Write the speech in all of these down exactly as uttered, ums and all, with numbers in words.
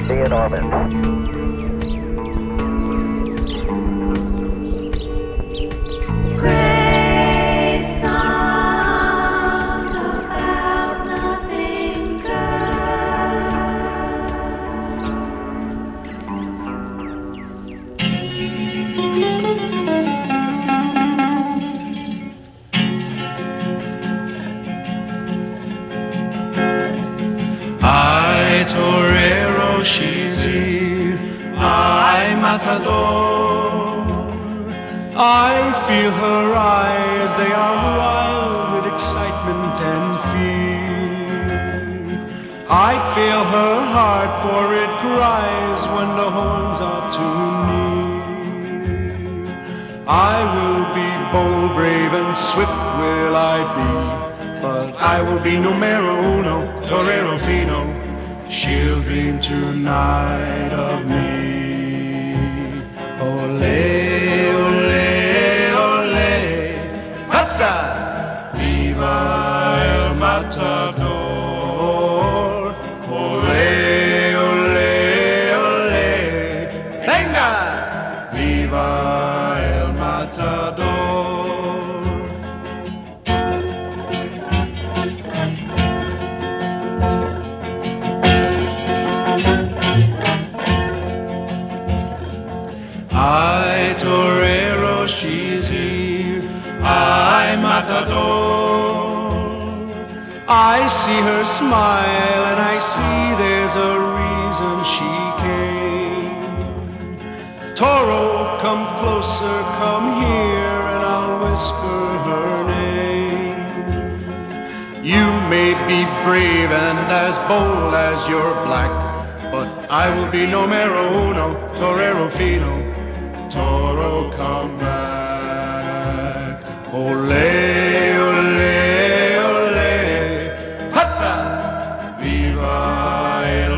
would be in orbit. Great songs about nothing Ay, torero, she's here. Ay, matador. I feel her eyes, they are wild with excitement and fear. I feel her heart, for it cries when the horns are too near. I will be bold, brave, and swift will I be, but I will be numero uno, torero fino. She'll dream tonight of me. Ole, ole, ole, Hatza! Viva el matador. Ole, ole, ole, venga! Viva el matador. Ay, torero, she's here. Ay, matador. I see her smile and I see there's a reason she came. Toro, come closer, come here, and I'll whisper her name. You may be brave and as bold as you're black, but I will be numero uno, torero fino. Toro, come back. Ole, ole, ole, Hatza! Viva el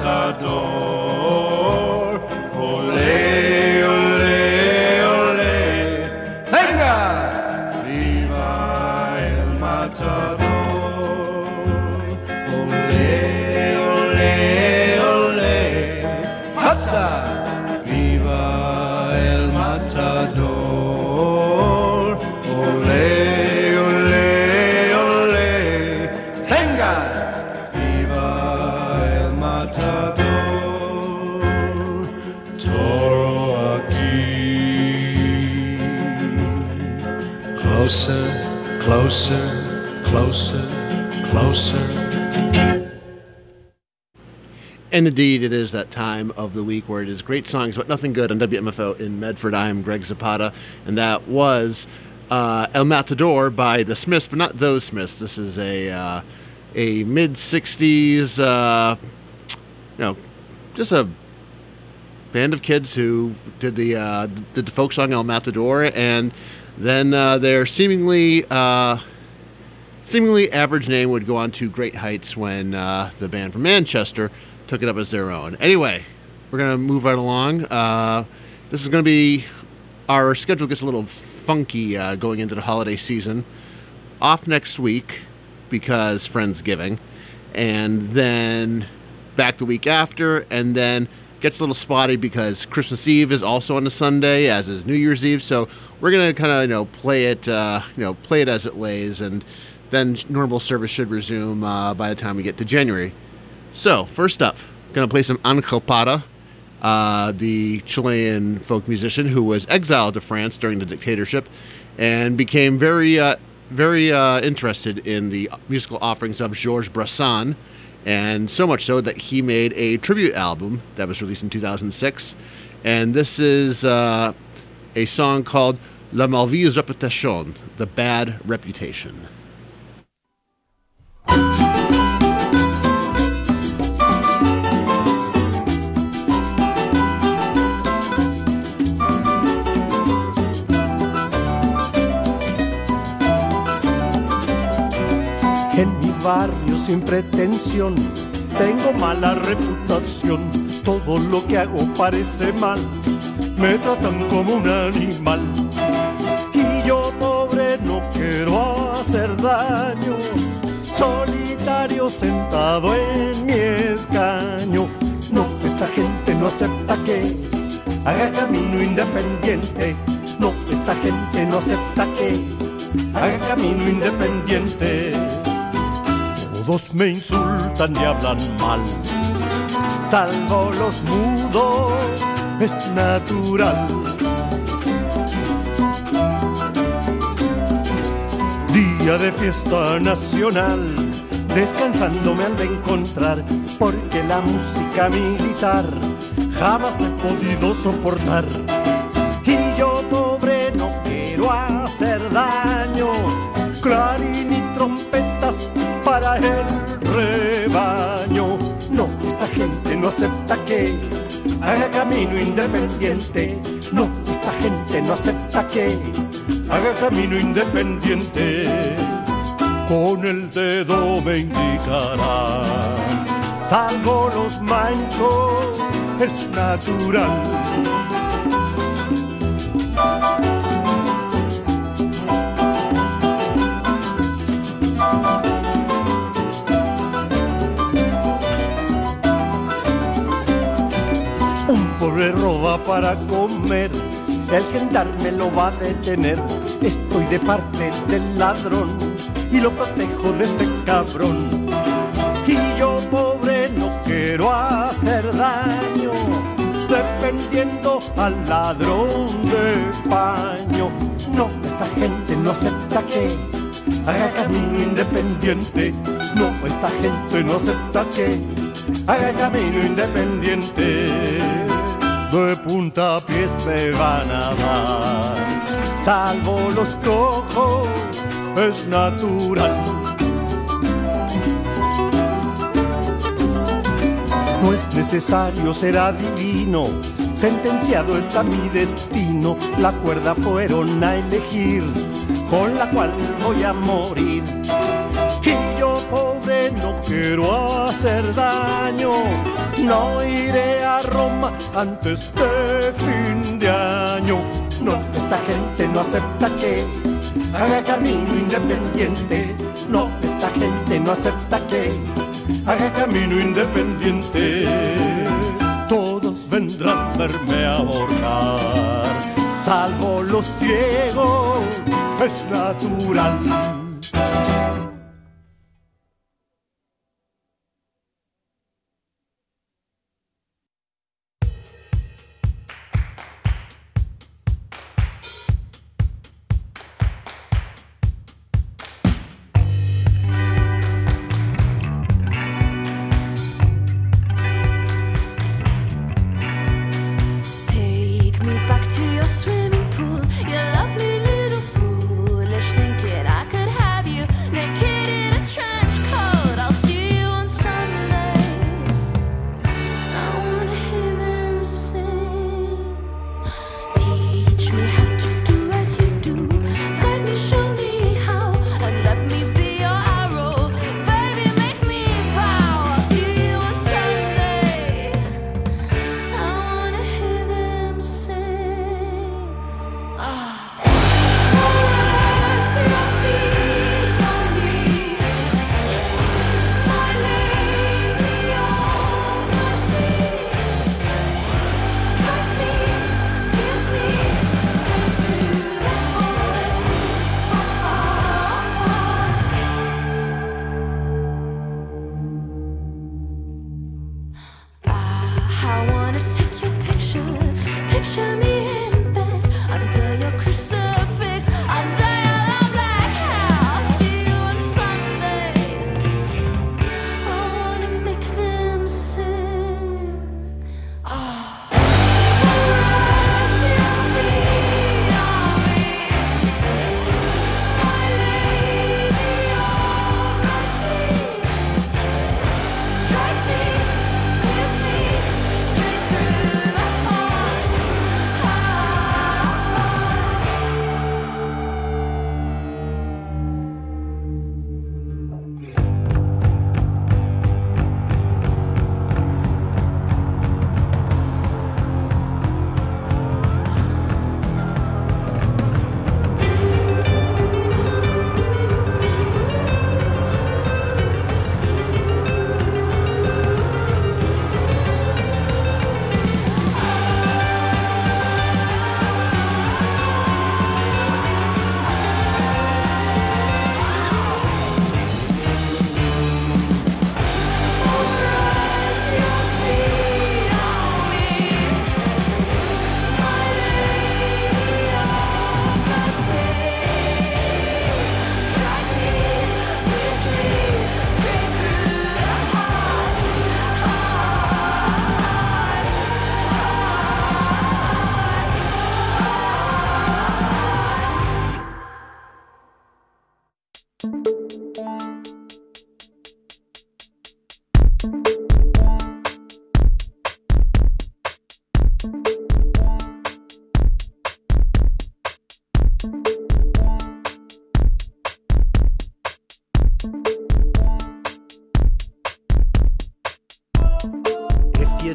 matador. Ole, ole, ole, venga! Viva el matador. Ole, ole, ole, Hatza! Matador, ole, ole, ole, venga, viva el matador, Toro aquí, closer, closer, closer, closer. And indeed, it is that time of the week where it is great songs, but nothing good on W M F O in Medford. I am Greg Zapata, and that was uh, El Matador by the Smiths, but not those Smiths. This is a uh, a mid sixties, uh, you know, just a band of kids who did the uh, did the folk song El Matador, and then uh, their seemingly uh, seemingly average name would go on to great heights when uh, the band from Manchester took it up as their own. Anyway, we're going to move right along. Uh, this is going to be, our schedule gets a little funky uh, going into the holiday season. Off next week because Friendsgiving, and then back the week after, and then gets a little spotty because Christmas Eve is also on a Sunday, as is New Year's Eve. So we're going to kind of, you know, play it, uh, you know, play it as it lays, and then normal service should resume uh, by the time we get to January. So, first up, going to play some Angel Parra, uh, the Chilean folk musician who was exiled to France during the dictatorship and became very, uh, very uh, interested in the musical offerings of Georges Brassens, and so much so that he made a tribute album that was released in two thousand six. And this is uh, a song called La Mauvaise Réputation, The Bad Reputation. En mi barrio sin pretensión tengo mala reputación. Todo lo que hago parece mal, me tratan como un animal. Y yo, pobre, no quiero hacer daño, solitario sentado en mi escaño. No te esta gente no acepta que haga camino independiente. No, esta gente no acepta que haga camino independiente. Todos me insultan y hablan mal, salvo los mudos, es natural. Día de fiesta nacional, descansándome al de encontrar, porque la música militar jamás he podido soportar. Y yo, pobre, no quiero hacer daño, clarín y trompetas para el rebaño. No, esta gente no acepta que haga camino independiente. No, esta gente no acepta que haga camino independiente. Con el dedo me indicará, salvo los mancos, es natural. Un pobre roba para comer, el gendarme lo va a detener. Estoy de parte del ladrón y lo protejo de este cabrón. Y yo, pobre, no quiero hacer daño, defendiendo al ladrón de paño. No, esta gente no acepta que haga camino independiente. No, esta gente no acepta que haga camino independiente. De puntapiés me van a dar, salvo los cojos, es natural. No es necesario ser adivino, sentenciado está mi destino. La cuerda fueron a elegir, con la cual voy a morir. Y yo, pobre, no quiero hacer daño, no iré a Roma antes de fin de año. No, esta gente no acepta que haga camino independiente. No, esta gente no acepta que haga camino independiente. Todos vendrán a verme ahorcar, salvo los ciegos, es natural.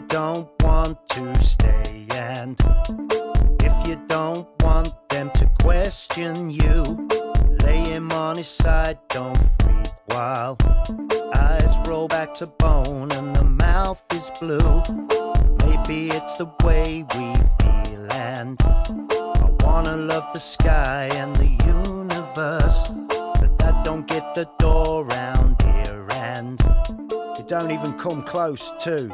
don't want to stay, and if you don't want them to question you, lay him on his side, don't freak while eyes roll back to bone and the mouth is blue. Maybe it's the way we feel, and I wanna love the sky and the universe, but that don't get the door round here, and it don't even come close to.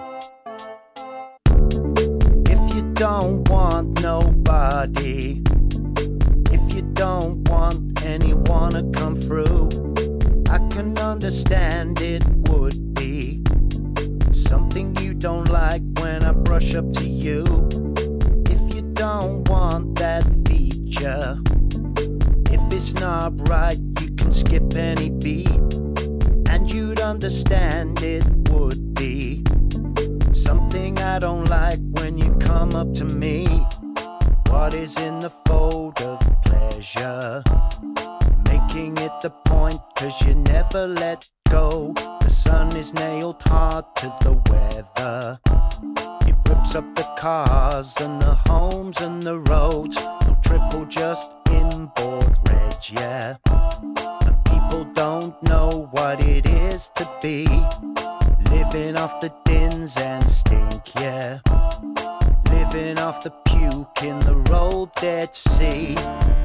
If you don't want nobody, if you don't want anyone to come through, I can understand it would be something you don't like when I brush up to you. If you don't want that feature, if it's not right, you can skip any beat, and you'd understand it would be something I don't like when you come up to me. What is in the fold of pleasure? Making it the point, cause you never let go. The sun is nailed hard to the weather. It rips up the cars and the homes and the roads. No triple, just inboard reg, yeah. And people don't know what it is to be living off the dins and stink, yeah. Living off the puke in the rolled Dead Sea.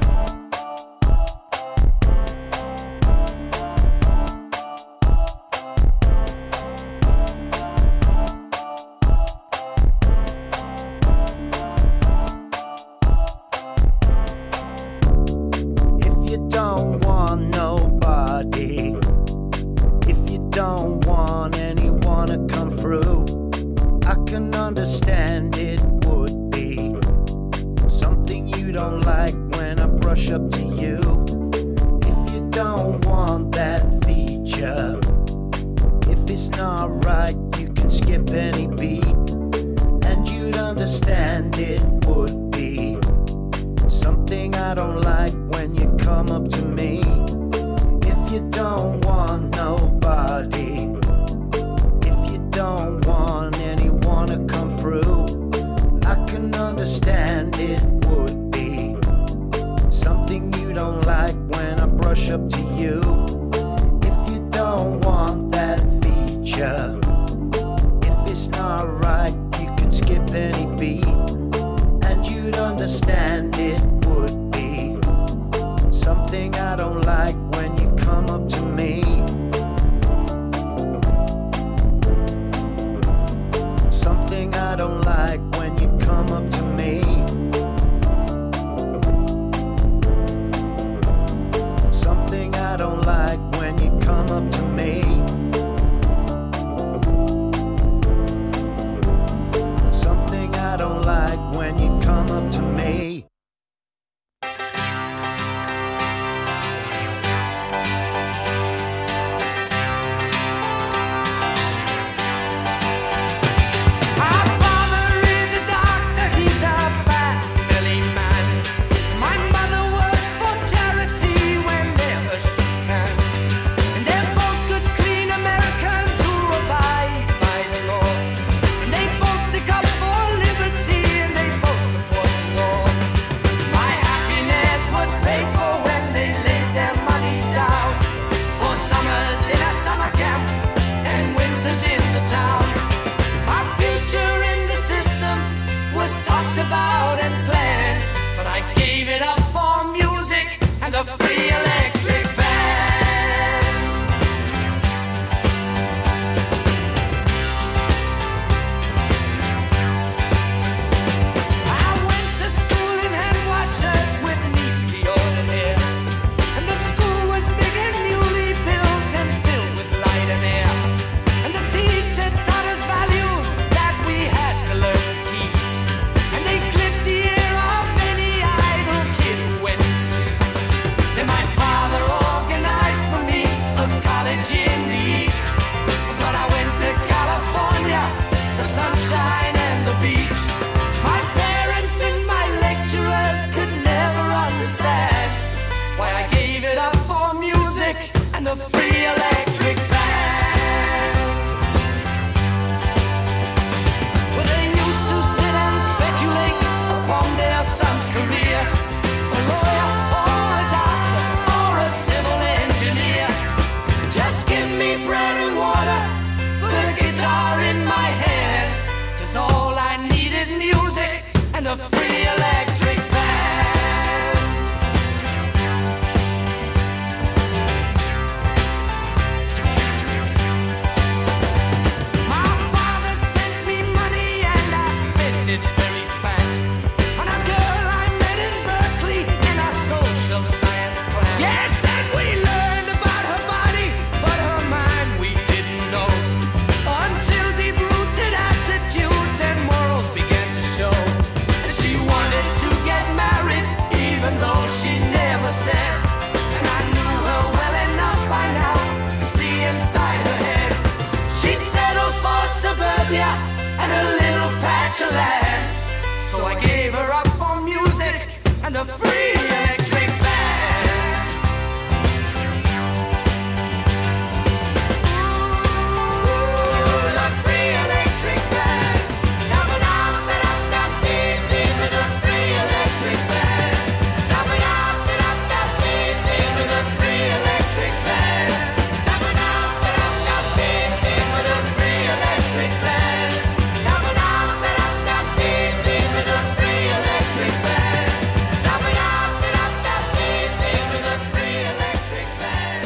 If you don't want nobody, if you don't want anyone to come through, I can understand it would be something you don't like when I brush up to you. If you don't want that feature, if it's not right, you can skip any beat, and you'd understand it would be something I don't like when you come up to me. If you don't want nobody, if you don't want anyone to come through, I can understand it would be something you don't like when I brush up to you. If you don't want that feature, if it's not right, you can skip any beat, and you'd understand it would be and a free electric band. My father sent me money and I spent it very fast on a girl I met in Berkeley in a social science class. Yes, and we learned about her body, but her mind we didn't know until deep-rooted attitudes and morals began to show. And she wanted to get married, even though she never said. And I knew her well enough by now to see inside her head. She'd settle for suburbia and a little patch of land. So I gave her up for music and a free electric band. Ooh, the free electric band. Dum-a-dum-da-dum-dum-dee-dee with a free electric band. Dum-a-dum-da-dum-dum-dee-dee with a free electric band. Dum-a-dum-da-dum-dum-dee-dee with a free electric band. Dum-a-dum-da-dum-dum-dee-dee with a free electric band. Dum-a-dum-da-dum-dum-dee-dee with a free electric band.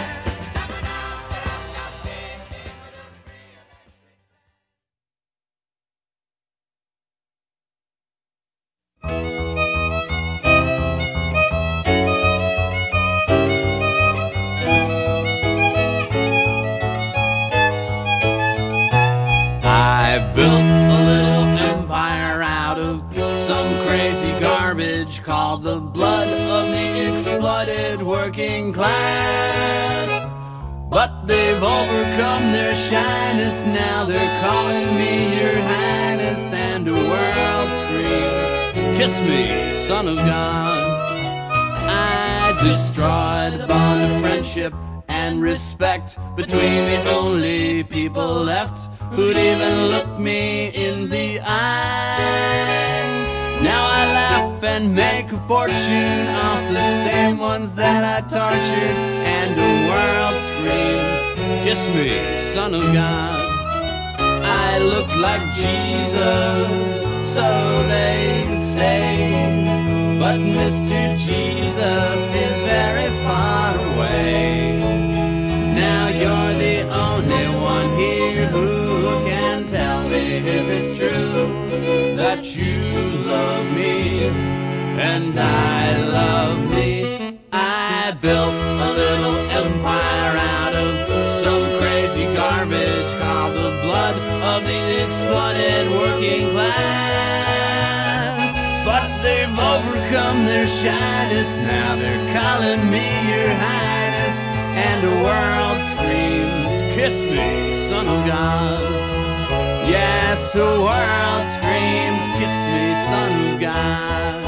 I built a little empire out of some crazy garbage called the blood of the exploited working class. But they've overcome their shyness, now they're calling me your highness, and the world screams, kiss me, son of God. I destroyed the bond of friendship and respect between the only people left who'd even look me in the eye. Now I laugh and make a fortune off the same ones that I tortured, and the world screams, kiss me, son of God. I look like Jesus, so they say, but Mister Jesus is very far away. Now you're the only one here who can tell me if it's true that you love me and I love me. I built a little empire out of some crazy garbage called the blood of the exploited working class. But they've overcome their shyness, now they're calling me your highness, and the world screams, kiss me, son of God. Yes, the world screams, kiss me, son of God.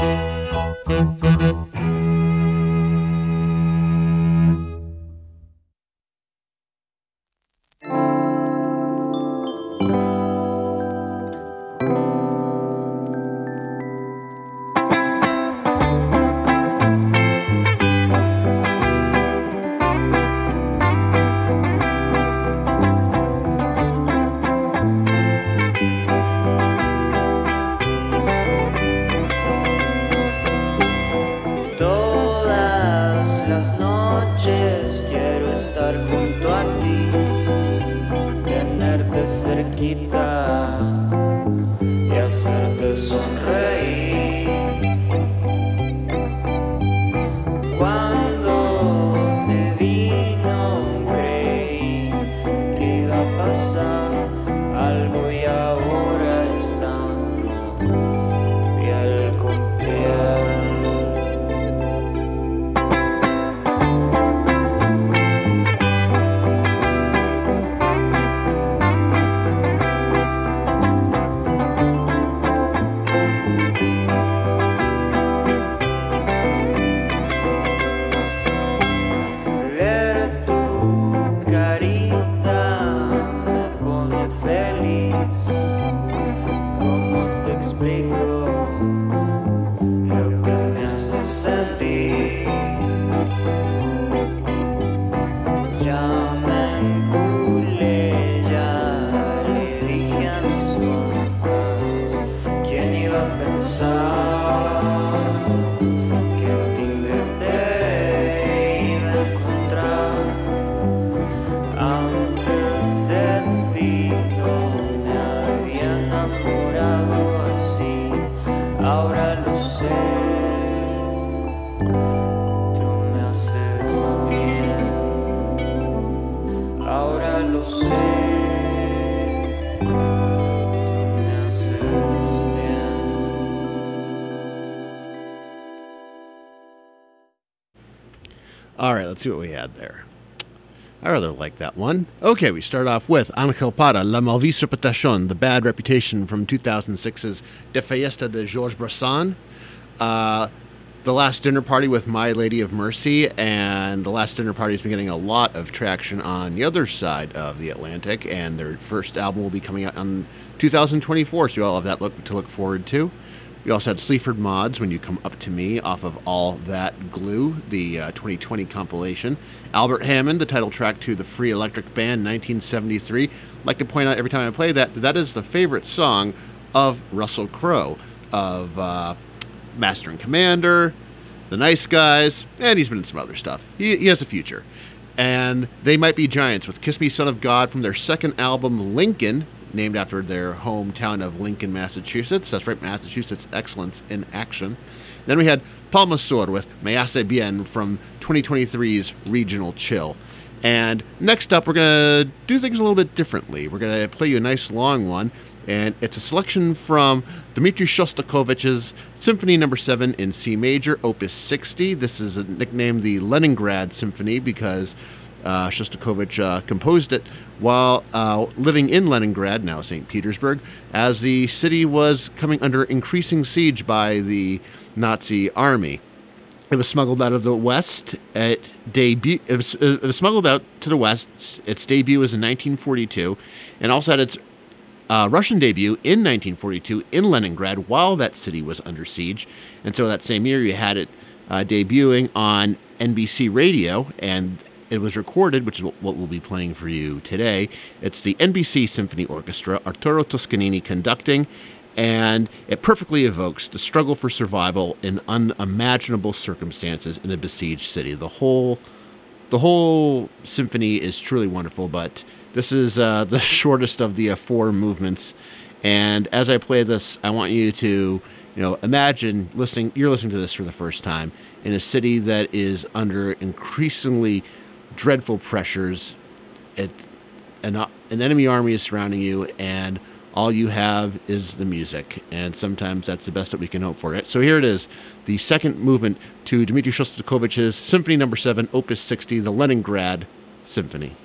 sé, tú me haces bien, ahora lo sé, tú me haces bien. All right, let's see what we had there. I rather like that one. Okay, we start off with Angel Parra, La Mauvaise Reputation, The Bad Reputation from two thousand six's De Fiesta de Georges Brassens. Uh, the Last Dinner Party with My Lady of Mercy, and The Last Dinner Party has been getting a lot of traction on the other side of the Atlantic, and their first album will be coming out in two thousand twenty-four, so you all have that look to look forward to. We also had Sleaford Mods, When You Come Up to Me, off of All That Glue, the uh, twenty twenty compilation. Albert Hammond, the title track to The Free Electric Band, nineteen seventy-three. I'd like to point out every time I play that, that is the favorite song of Russell Crowe, of uh, Master and Commander, The Nice Guys, and he's been in some other stuff. He, he has a future. And They Might Be Giants with Kiss Me Son of God from their second album, Lincoln, named after their hometown of Lincoln, Massachusetts. That's right, Massachusetts Excellence in Action. Then we had Palmasur with Me Hace Bien from twenty twenty-three's Regional Chill. And next up, we're going to do things a little bit differently. We're going to play you a nice long one, and it's a selection from Dmitri Shostakovich's Symphony Number seven in C Major, Opus sixty. This is nicknamed the Leningrad Symphony because Uh, Shostakovich uh, composed it while uh, living in Leningrad, now Saint Petersburg, as the city was coming under increasing siege by the Nazi army. It was smuggled out of the West. It debut. It was, it was smuggled out to the West. Its debut was in nineteen forty-two, and also had its uh, Russian debut in nineteen forty-two in Leningrad while that city was under siege. And so that same year, you had it uh, debuting on N B C Radio, and it was recorded, which is what we'll be playing for you today. It's the N B C Symphony Orchestra, Arturo Toscanini conducting, and it perfectly evokes the struggle for survival in unimaginable circumstances in a besieged city. The whole, the whole symphony is truly wonderful, but this is uh, the shortest of the uh, four movements. And as I play this, I want you to, you know, imagine listening. You're listening to this for the first time in a city that is under increasingly dreadful pressures. It, an, an enemy army is surrounding you, and all you have is the music. And sometimes that's the best that we can hope for. So here it is, the second movement to Dmitri Shostakovich's Symphony Number seven, Opus sixty, the Leningrad Symphony.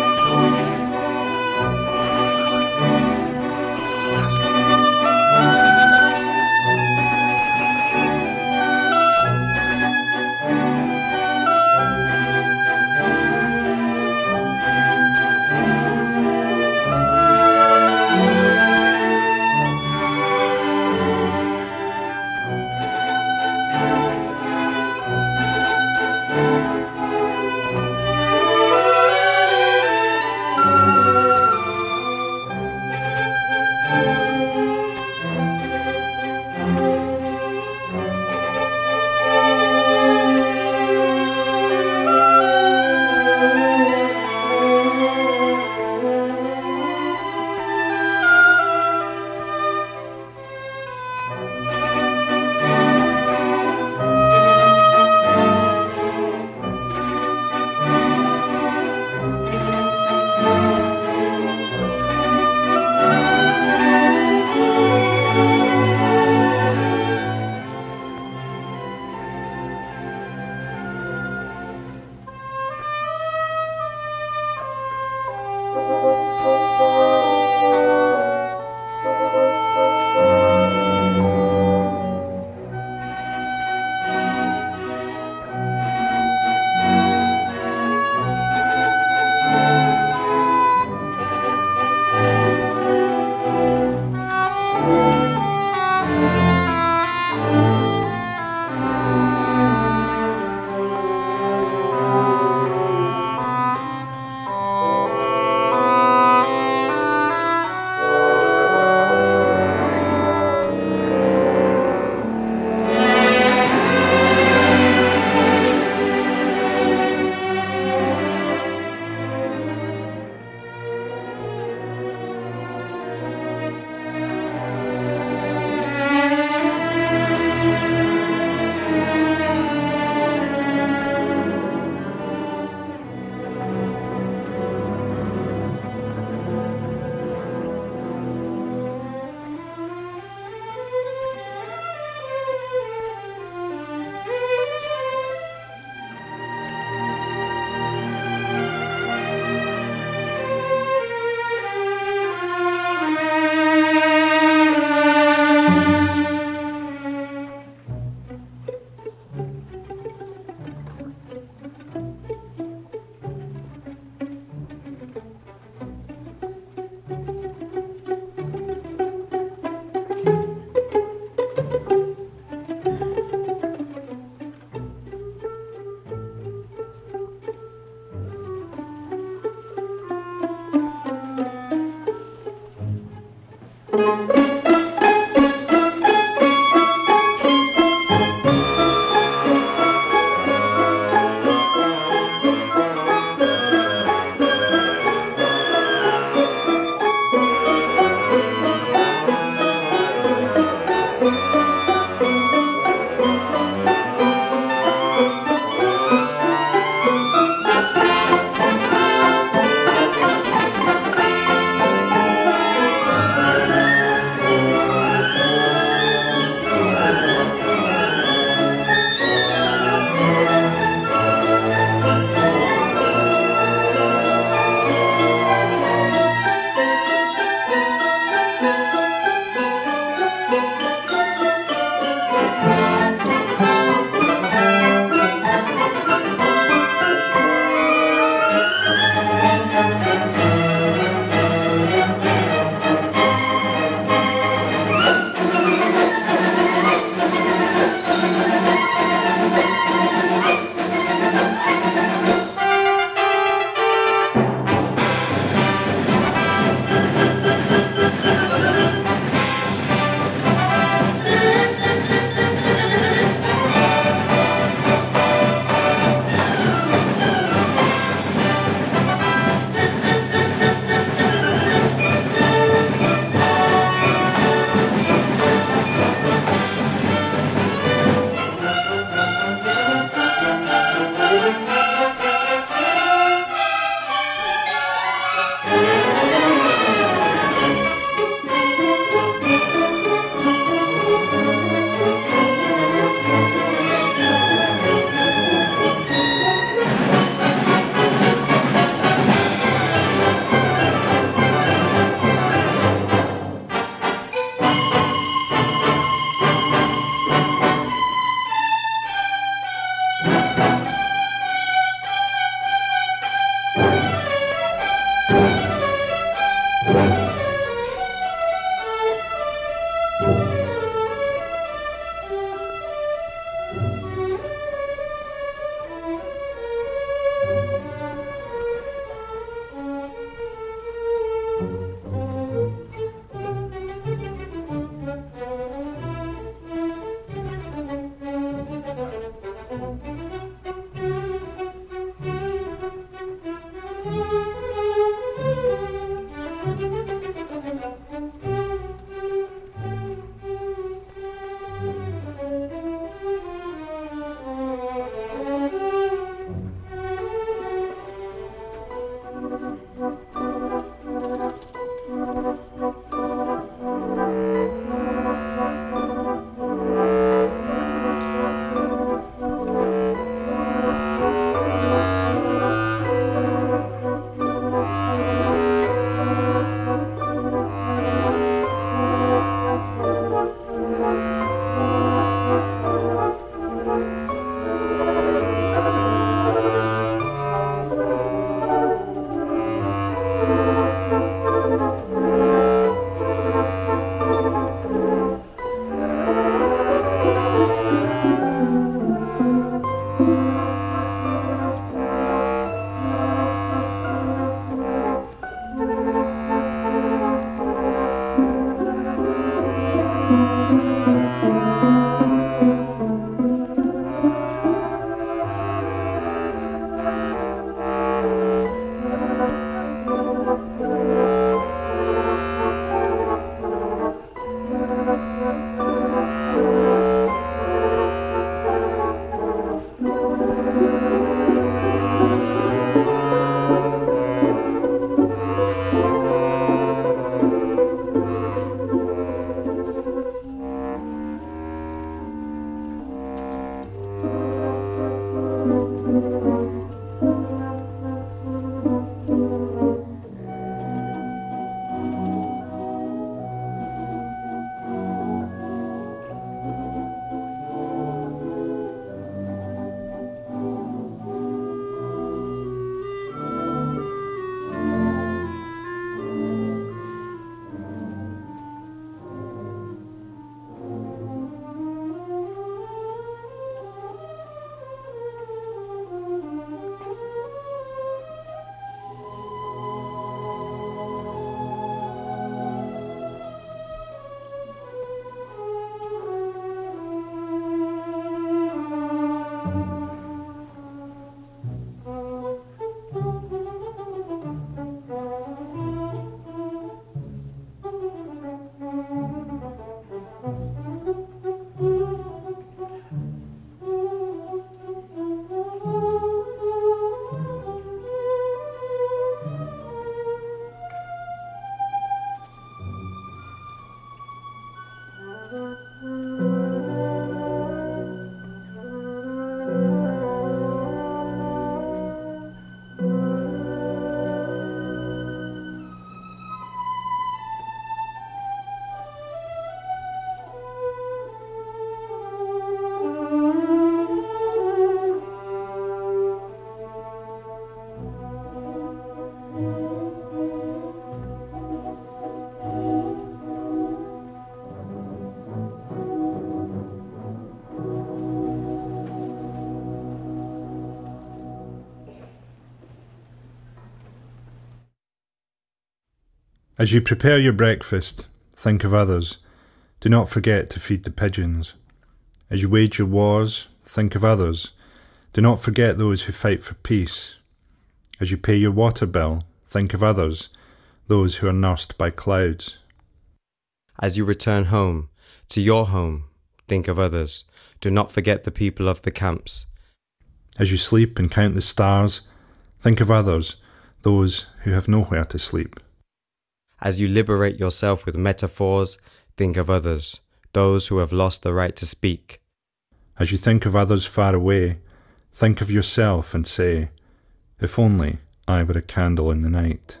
As you prepare your breakfast, think of others. Do not forget to feed the pigeons. As you wage your wars, think of others. Do not forget those who fight for peace. As you pay your water bill, think of others, those who are nursed by clouds. As you return home, to your home, think of others. Do not forget the people of the camps. As you sleep and count the stars, think of others, those who have nowhere to sleep. As you liberate yourself with metaphors, think of others, those who have lost the right to speak. As you think of others far away, think of yourself and say, if only I were a candle in the night.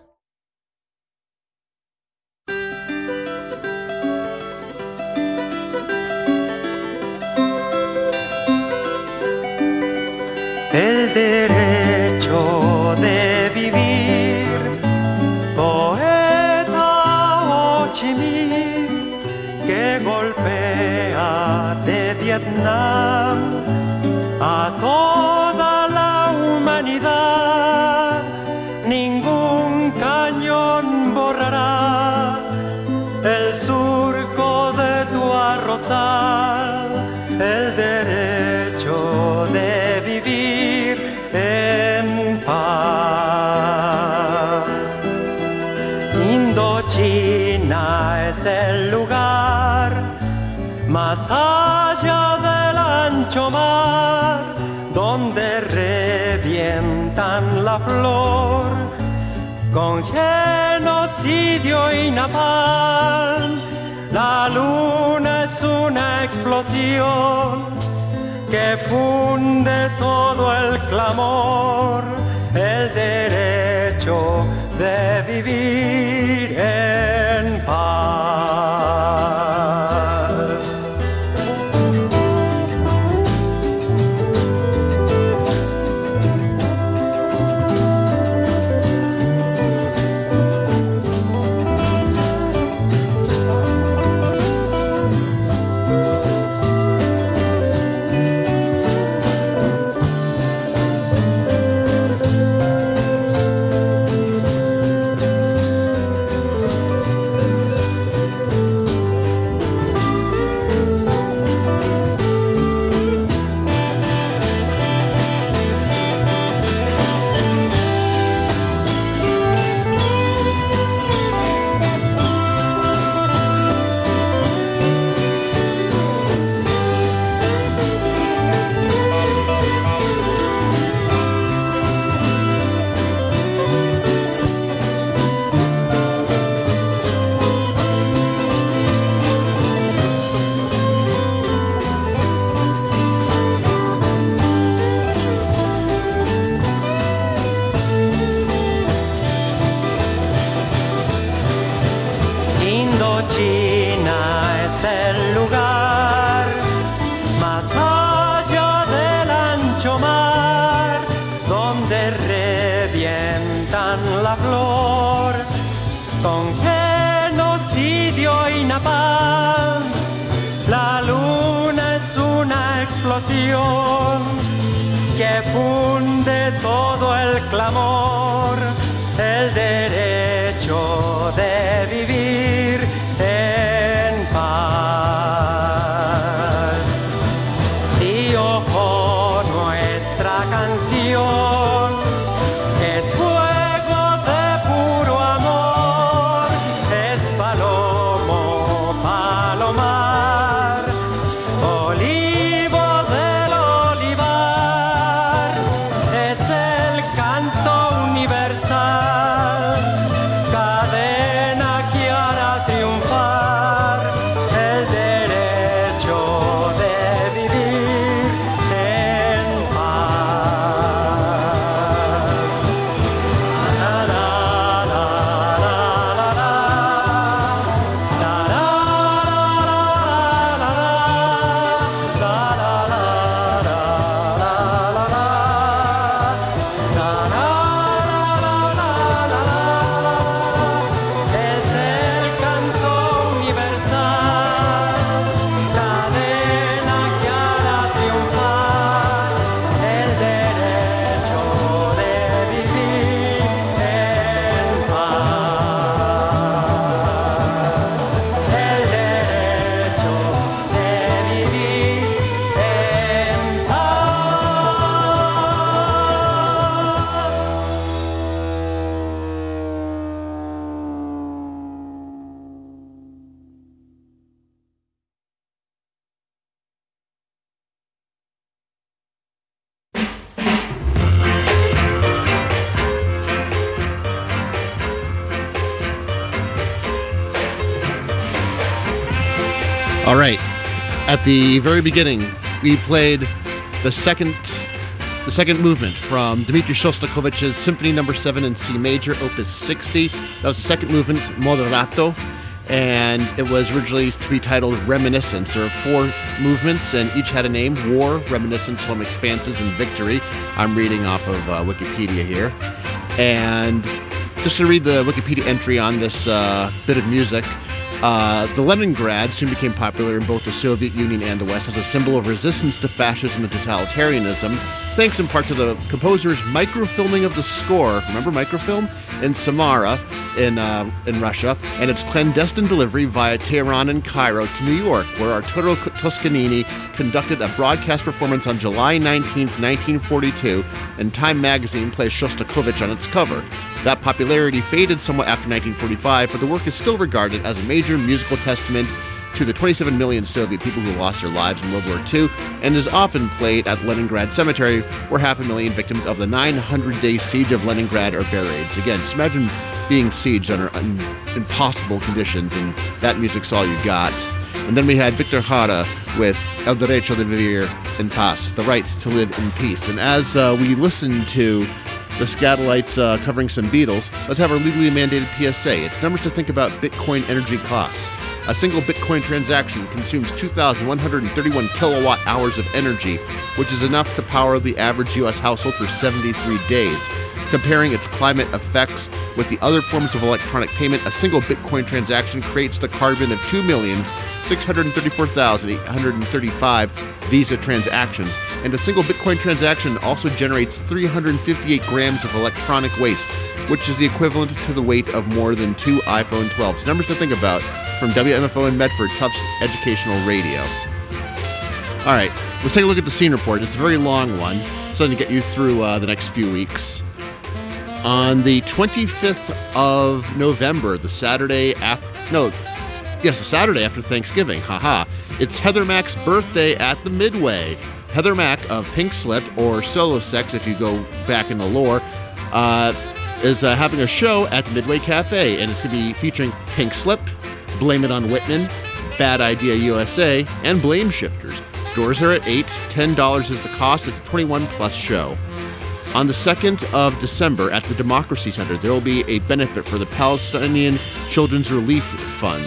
El derecho de vivir, poeta Ho Chi Minh, que golpea de Vietnam a toda la humanidad. Ningún cañón borrará el surco de tu arrozal, el derecho de vivir en paz. Indochina es el lugar más allá del ancho mar, donde revientan la flor con genocidio y napalm. La luna es una explosión que funde todo el clamor, el derecho de vivir en paz. La flor con genocidio y napalm. La luna es una explosión que funde todo el clamor, el derecho de vivir en paz. Y ojo, nuestra canción es paz. All right. At the very beginning, we played the second the second movement from Dmitri Shostakovich's Symphony Number seven in C major, Opus sixty. That was the second movement, Moderato, and it was originally to be titled Reminiscence. There are four movements, and each had a name: War, Reminiscence, Home Expanses, and Victory. I'm reading off of uh, Wikipedia here. And just to read the Wikipedia entry on this uh, bit of music, Uh, the Leningrad soon became popular in both the Soviet Union and the West as a symbol of resistance to fascism and totalitarianism, thanks in part to the composer's microfilming of the score, remember microfilm, in Samara in uh, in Russia, and its clandestine delivery via Tehran and Cairo to New York, where Arturo Toscanini conducted a broadcast performance on July nineteenth, nineteen forty-two, and Time magazine placed Shostakovich on its cover. That popularity faded somewhat after nineteen forty-five, but the work is still regarded as a major musical testament to the twenty-seven million Soviet people who lost their lives in World War Two, and is often played at Leningrad Cemetery, where half a million victims of the nine hundred day siege of Leningrad are buried. So again, just imagine being sieged under un- impossible conditions, and that music's all you got. And then we had Victor Jara with El Derecho de Vivir en Paz, the right to live in peace. And as uh, we listen to the Scatolites uh, covering some Beatles, let's have our legally mandated P S A. It's numbers to think about Bitcoin energy costs. A single Bitcoin transaction consumes two thousand one hundred thirty-one kilowatt hours of energy, which is enough to power the average U S household for seventy-three days. Comparing its climate effects with the other forms of electronic payment, a single Bitcoin transaction creates the carbon of two million six hundred thirty-four thousand eight hundred thirty-five Visa transactions, and a single Bitcoin transaction also generates three hundred fifty-eight grams of electronic waste, which is the equivalent to the weight of more than two iPhone twelves. Numbers to think about from W M F O in Medford, Tufts Educational Radio. All right, let's take a look at the scene report. It's a very long one, so to get you through uh, the next few weeks. On the twenty-fifth of November, the Saturday after, no, yes, the Saturday after Thanksgiving, haha, it's Heather Mack's birthday at the Midway. Heather Mack of Pink Slip, or Solo Sex if you go back in the lore, uh, is uh, having a show at the Midway Cafe, and it's going to be featuring Pink Slip, Blame It on Whitman, Bad Idea U S A, and Blame Shifters. Doors are at eight dollars, ten dollars is the cost. It's a twenty-one plus show. On the second of December at the Democracy Center, there will be a benefit for the Palestinian Children's Relief Fund.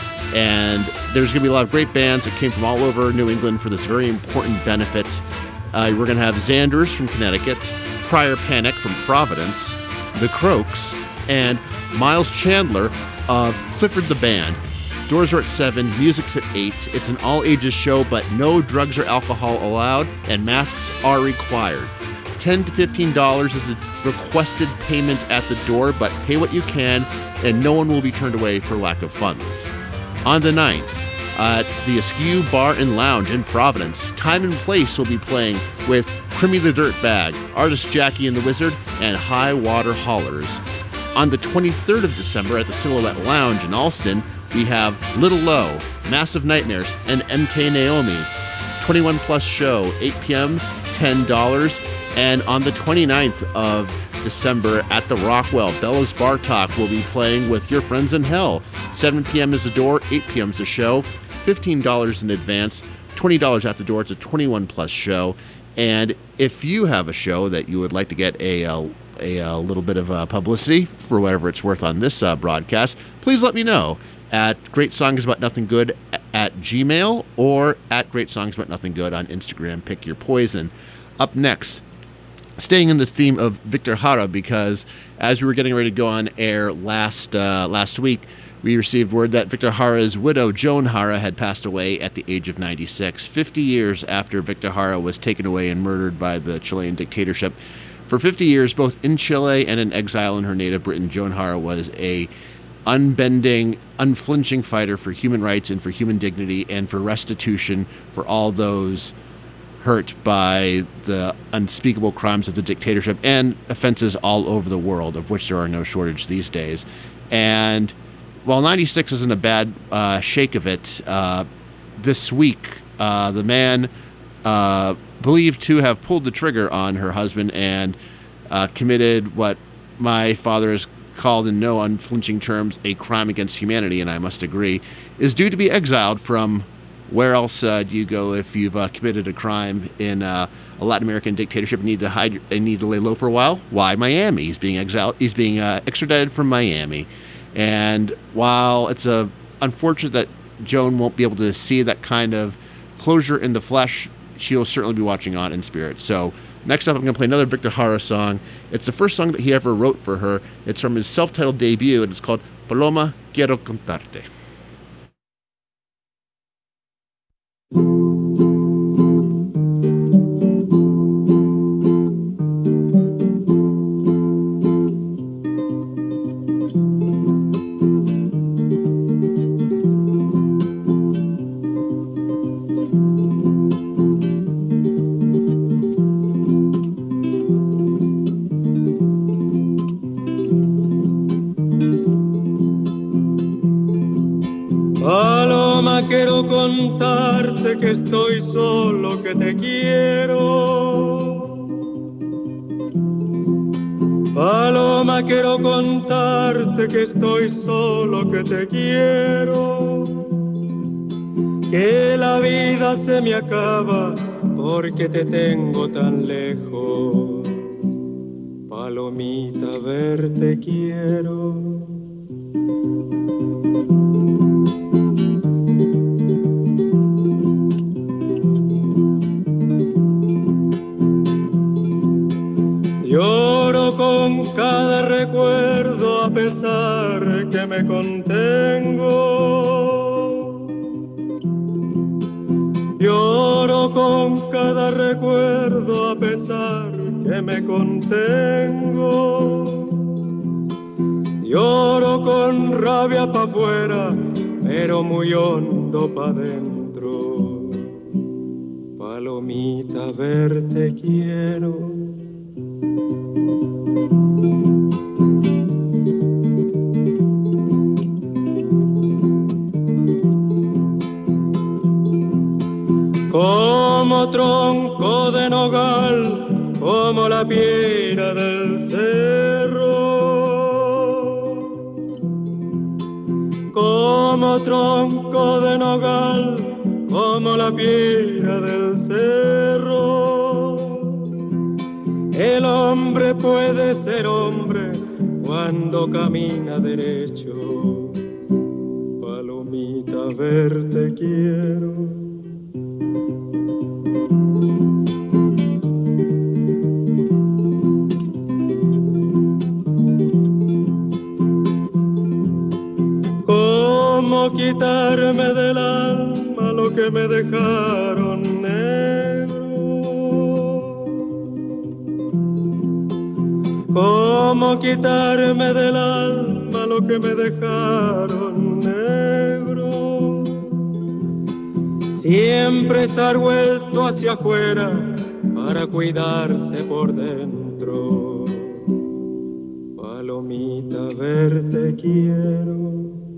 And there's going to be a lot of great bands that came from all over New England for this very important benefit. Uh, we're going to have Xanders from Connecticut, Prior Panic from Providence, The Croaks, and Miles Chandler of Clifford the Band. Doors are at seven, music's at eight. It's an all-ages show, but no drugs or alcohol allowed, and masks are required. ten to fifteen dollars is a requested payment at the door, but pay what you can, and no one will be turned away for lack of funds. On the ninth, at the Askew Bar and Lounge in Providence, Time and Place will be playing with Crimmy the Dirtbag, Artist Jackie and the Wizard, and High Water Haulers. On the twenty-third of December at the Silhouette Lounge in Alston, we have Little Low, Massive Nightmares, and M K Naomi. twenty-one plus show, eight p.m., ten dollars. And on the twenty-ninth of December at the Rockwell, Bella's Bar Talk will be playing with Your Friends in Hell. seven p.m. is the door, eight p.m. is the show, fifteen dollars in advance, twenty dollars at the door. It's a twenty-one plus show. And if you have a show that you would like to get a, a, a, a little bit of uh, publicity for whatever it's worth on this uh, broadcast, please let me know at Great Songs About Nothing Good at Gmail or at Great Songs About Nothing Good on Instagram. Pick your poison. Up next, staying in the theme of Victor Jara, because as we were getting ready to go on air last uh, last week, we received word that Victor Jara's widow, Joan Jara, had passed away at the age of ninety-six, fifty years after Victor Jara was taken away and murdered by the Chilean dictatorship. For fifty years, both in Chile and in exile in her native Britain, Joan Jara was a unbending, unflinching fighter for human rights and for human dignity and for restitution for all those hurt by the unspeakable crimes of the dictatorship and offenses all over the world, of which there are no shortage these days. And while ninety-six isn't a bad uh, shake of it, uh, this week uh, the man uh, believed to have pulled the trigger on her husband and uh, committed what my father has called in no unflinching terms a crime against humanity, and I must agree, is due to be exiled from where else uh, do you go if you've uh, committed a crime in uh, a Latin American dictatorship and need to hide and need to lay low for a while? Why Miami? He's being exiled. He's being uh, extradited from Miami, and while it's a unfortunate that Joan won't be able to see that kind of closure in the flesh, she'll certainly be watching on in spirit. So next up, I'm going to play another Victor Jara song. It's the first song that he ever wrote for her. It's from his self-titled debut, and it's called Paloma, Quiero Contarte. Paloma, quiero contarte que estoy solo, que te quiero. Paloma, quiero contarte que estoy solo, que te quiero. Que la vida se me acaba porque te tengo tan lejos. Palomita, verte quiero. Lloro con cada recuerdo a pesar que me contengo. Lloro con cada recuerdo a pesar que me contengo. Lloro con rabia pa' afuera, pero muy hondo pa' dentro. Palomita, verte quiero. Como tronco de nogal, como la piedra del cerro. Como tronco de nogal, como la piedra del cerro. El hombre puede ser hombre cuando camina derecho. Palomita, verte quiero. ¿Cómo quitarme del alma lo que me dejaron negro? ¿Cómo quitarme del alma lo que me dejaron negro? Siempre estar vuelto hacia afuera para cuidarse por dentro. Palomita, verte quiero.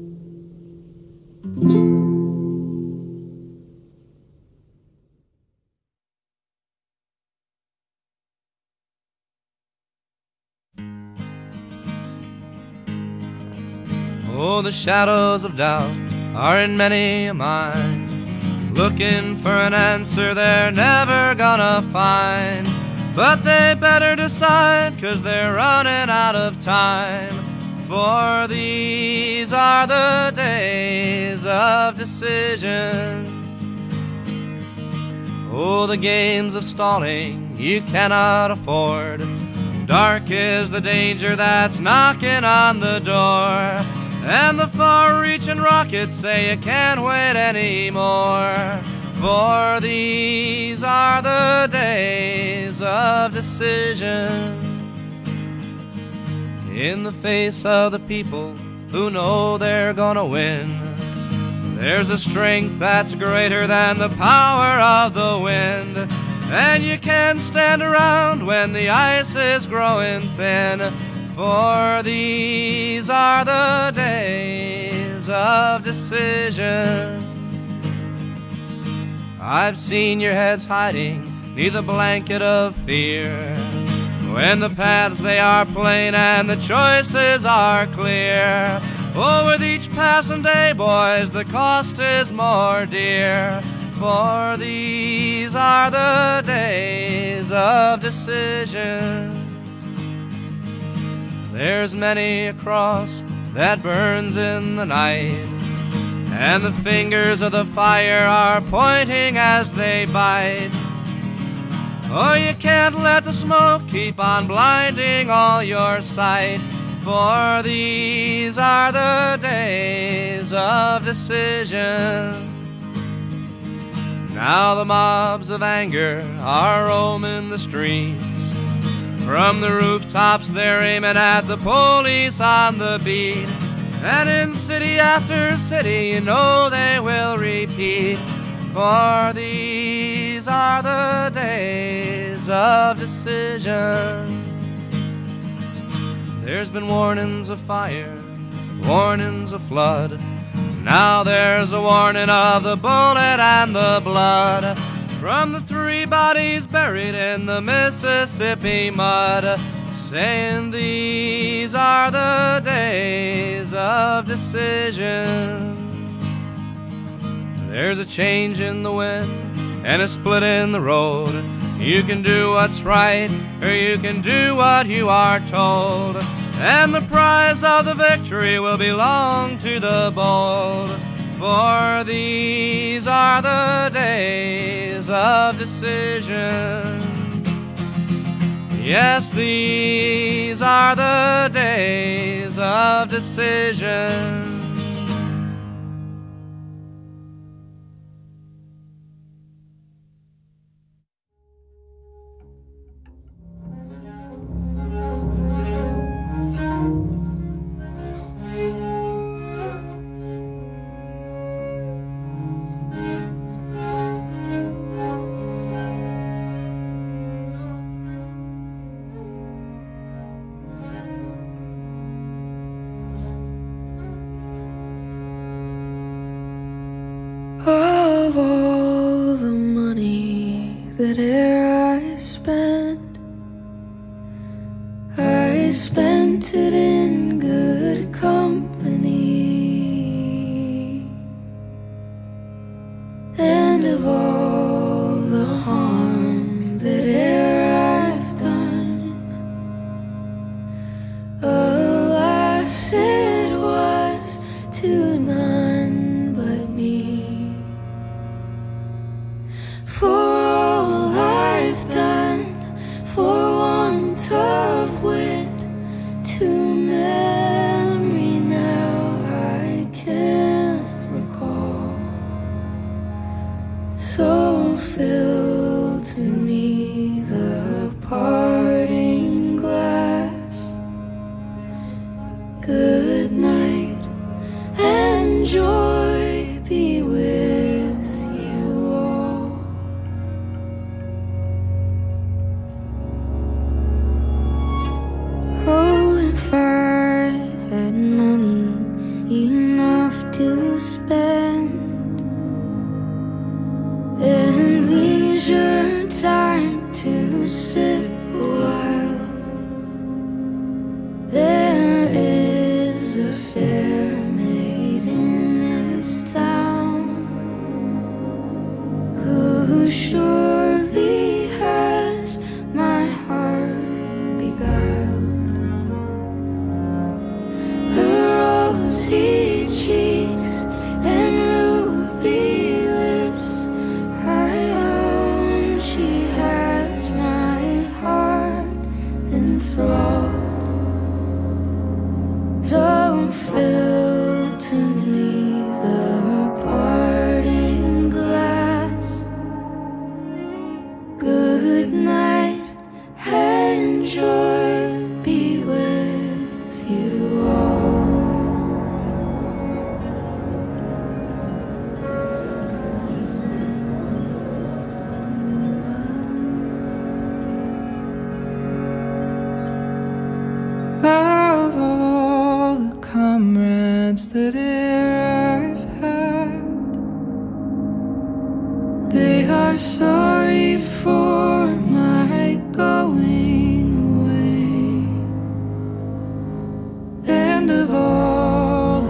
Oh, the shadows of doubt are in many a mind, looking for an answer they're never gonna find. But they better decide, 'cause they're running out of time. For these are the days of decision. Oh, the games of stalling you cannot afford. Dark is the danger that's knocking on the door. And the far-reaching rockets say you can't wait anymore. For these are the days of decision. In the face of the people who know they're gonna win, there's a strength that's greater than the power of the wind. And you can't stand around when the ice is growing thin. For these are the days of decision. I've seen your heads hiding neath the blanket of fear, when the paths they are plain and the choices are clear. Oh, with each passing day, boys, the cost is more dear. For these are the days of decision. There's many a cross that burns in the night, and the fingers of the fire are pointing as they bite. Oh, you can't let the smoke keep on blinding all your sight, for these are the days of decision. Now the mobs of anger are roaming the streets. From the rooftops they're aiming at the police on the beat. And in city after city you know they will repeat, for these are the days of decision. There's been warnings of fire, warnings of flood. Now there's a warning of the bullet and the blood, from the three bodies buried in the Mississippi mud, saying these are the days of decision. There's a change in the wind and a split in the road. You can do what's right, or you can do what you are told, and the prize of the victory will belong to the bold, for these are the days of decision. Yes, these are the days of decision. Of all the money that e'er I spent, I spent it in good company. And of all the harm that e'er I've done, alas, it was to none but me. For all I've done, for want of wit, to memory now I can't recall. So fill to me the parting glass. Good night and joy be with you all. Oh, if I had money enough to spend, and leisure time to sit a while, there is a fair maid in this town who surely has my heart beguiled. Her rosy cheeks and ruby lips, I own she has my heart enthralled. So fill to me the parting glass. Good night and joy be with you all. Of all the comrades that e'er I've had, they are sorry for my going away. And of all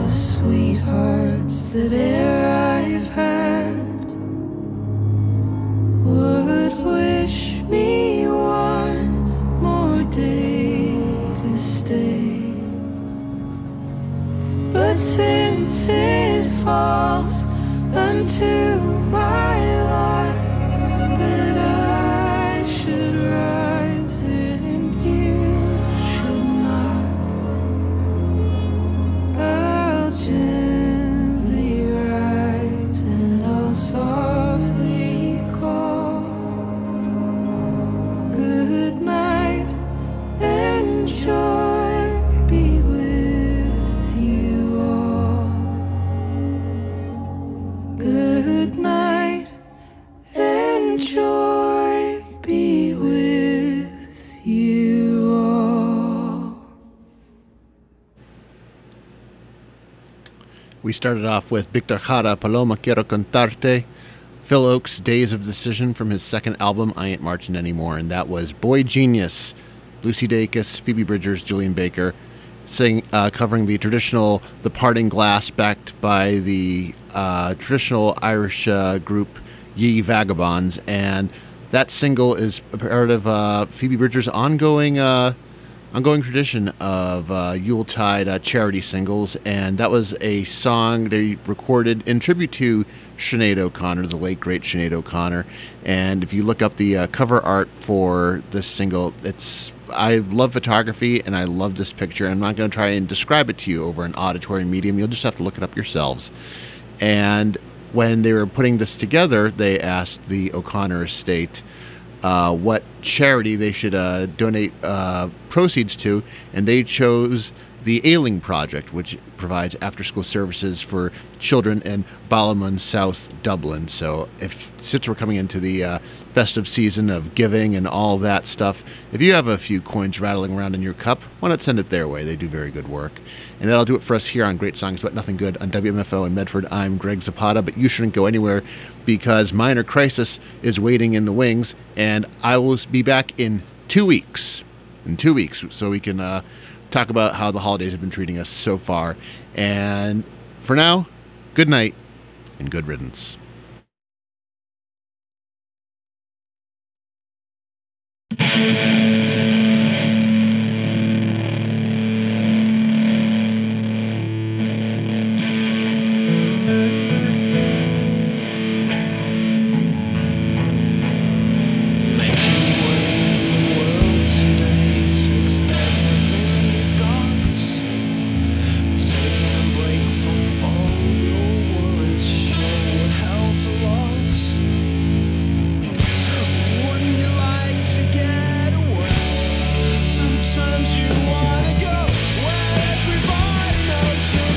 We started off with Victor Jara, Paloma Quiero Contarte, Phil Oakes, Days of Decision from his second album, I Ain't Marching Anymore, and that was Boy Genius, Lucy Dacus, Phoebe Bridgers, Julian Baker, sing, uh, covering the traditional The Parting Glass, backed by the uh, traditional Irish uh, group Ye Vagabonds, and that single is a part of uh, Phoebe Bridgers' ongoing uh, ongoing tradition of uh, Yuletide uh, charity singles, and that was a song they recorded in tribute to Sinead O'Connor, the late great Sinead O'Connor. And if you look up the uh, cover art for this single, it's I love photography and I love this picture. I'm not going to try and describe it to you over an auditory medium. You'll just have to look it up yourselves. And when they were putting this together, they asked the O'Connor estate uh, what charity they should uh, donate uh, proceeds to, and they chose the Ailing Project, which provides after-school services for children in Ballymun, South Dublin. So if since we're coming into the uh, festive season of giving and all that stuff, if you have a few coins rattling around in your cup, why not send it their way? They do very good work. And that'll do it for us here on Great Songs But Nothing Good on W M F O in Medford. I'm Greg Zapata, but you shouldn't go anywhere because Minor Crisis is waiting in the wings, and I will be back in two weeks. In two weeks, so we can uh, talk about how the holidays have been treating us so far. And for now, good night and good riddance. Thank you.